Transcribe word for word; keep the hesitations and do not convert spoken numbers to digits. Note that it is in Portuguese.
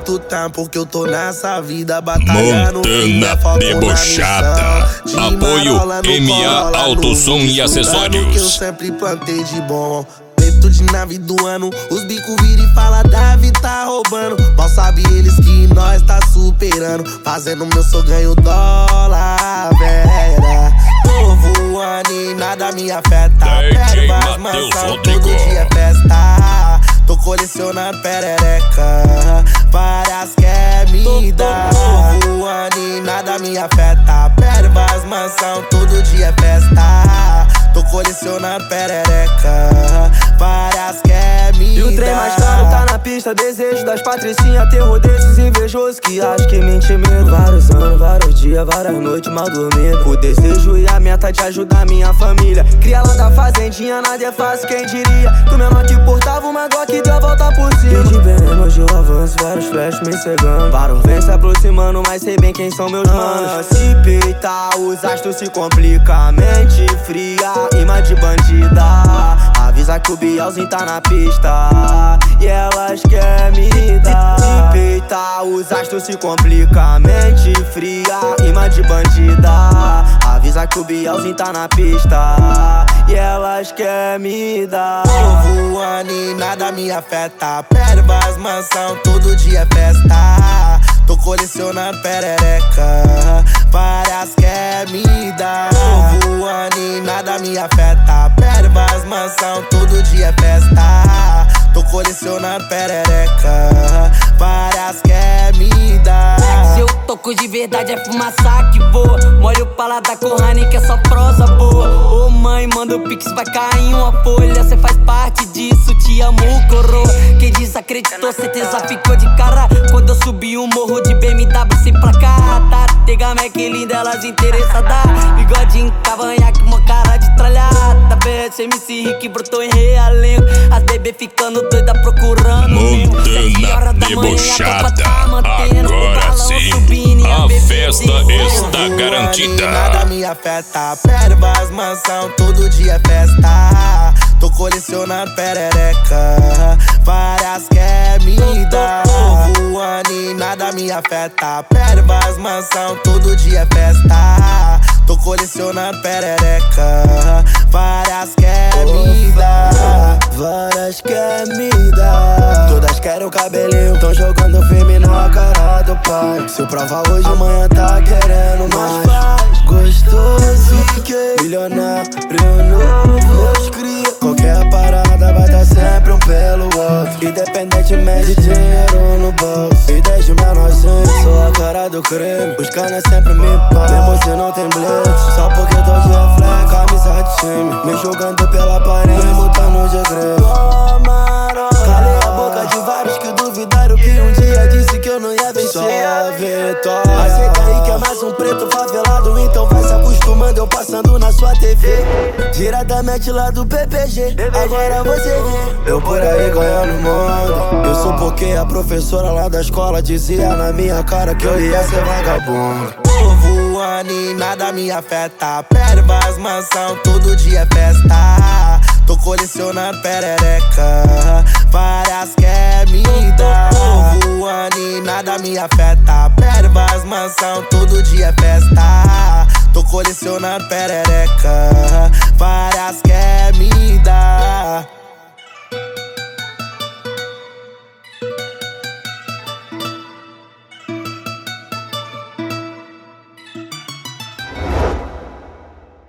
quanto tempo que eu tô nessa vida batalhando. Montana Debochada. De Apoio marola no M A Corolla, Autosom no e Acessórios. que eu sempre plantei de bom. Preto de nave do ano, os bicos viram e fala Davi tá roubando. Mal sabe eles que nós tá superando. Fazendo meu só ganho dólar, vera. Novo ano e nada me afeta. D J Pervas, Matheus mansão, Rodrigo. todo dia é festa. Tô colecionando perereca, várias quer me dar. Novo ano e nada me afeta. Pervas, mansão, todo dia é festa. Tô colecionando perereca, várias quer me dar. E o trem mais caro tá na pista, desejo das patricinhas. Terror desses invejosos que acham que me intimidam. Vários anos, vários dias, várias noites mal dormindo. O desejo e a meta de ajudar minha família. Cria lá da fazendinha, nada é fácil, quem diria. Tu menor que portava uma Glock deu a volta por cima. Desde bem, hoje eu avanço, vários flashes me cegando. Vários vem se aproximando, mas sei bem quem são meus manos. Se peitar, os astros se complica. Mente fria, imã de bandida. Avisa que o Bielzinho tá na pista e elas querem me dar. Se peitar, os astros se complica. Mente fria, imã de bandida. Avisa que o Bielzinho tá na pista e elas querem me dar. Novo ano e nada me afeta. Pervas, mansão, todo dia é festa. Tô colecionando perereca, várias quer me dar. Novo ano e nada me afeta. Pervas, mansão, todo dia é festa. Tô colecionando perereca, várias quer me dar. Se eu toco de verdade é fumaça que voa. Molho o paladar com honey que é só prosa boa. Ô mãe, manda o pix, vai cair em uma folha. Cê faz parte disso, te amo, coroa. Quem desacreditou, certeza ficou de cara. Quando eu subi o morro de B M W sem placar. Tá, tega Mac linda, elas interessadas. Bigodinho, cavanhaque, uma cara de tralhada. B S M C Rick brotou em realengo. As bebê ficando doida procurando. Montana Debochada. Agora sim, a festa está garantida. Nada me afeta. Pervas, mansão, todo dia é festa. Tô colecionando perereca, várias quer me dar. Novo ano e nada me afeta. Pervas, mansão, todo dia é festa. Tô colecionando perereca, várias quer me dar. Várias quer me dar. Todas querem o cabelinho, tão jogando firme na cara do pai. Se eu provar hoje, amanhã tá querendo mais. Gostoso, fiquei milionário novo. Meus cria, qualquer parada vai dar sempre um pelo outro. Independentemente de dinheiro no bolso. E desde menorzinho, sou a cara do crime. Os canas sempre me pagam, mesmo se não tem blitz. Só porque tô de reflexo, camisa de time. Me julgando pela parede, me mutando de grego. Calei a boca de vários que duvidaram que um dia disse que eu não ia vencer. Só a vitória. Aceita aí que é mais um preto favelado, então vai se acostumando, eu passando na sua T V. Diretamente lá do P P G, agora você vê eu por aí ganhando mundo. Eu sou porque a professora lá da escola dizia na minha cara que eu ia ser vagabundo. Novo ano e nada me afeta. Pervas, mansão, todo dia é festa. Tô colecionando perereca, várias quer me dar. Novo ano e nada me afeta. Pervas, mansão, todo dia é festa. Tô colecionando perereca, várias